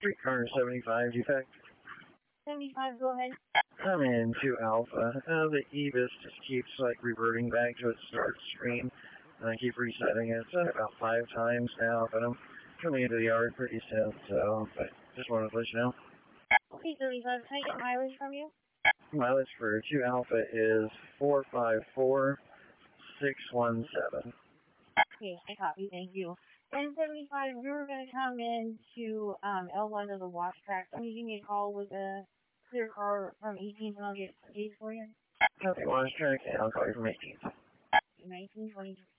Streetcar 75 defect. 75, go ahead. I'm in 2 Alpha. The EBIS just keeps like reverting back to its start screen. And I keep resetting it. It's done it about 5 times now, but I'm coming into the yard pretty soon, so but just wanted to let you know. Okay, 35, can I get mileage from you? Mileage for 2 Alpha is 454,617. Okay, I copy, thank you. 1075, we were going to come in to L1 of the wash track. Can you give me a call with a clear car from 18th and I'll get paid for you? Okay, wash track, and I'll call you from 18th. 1920.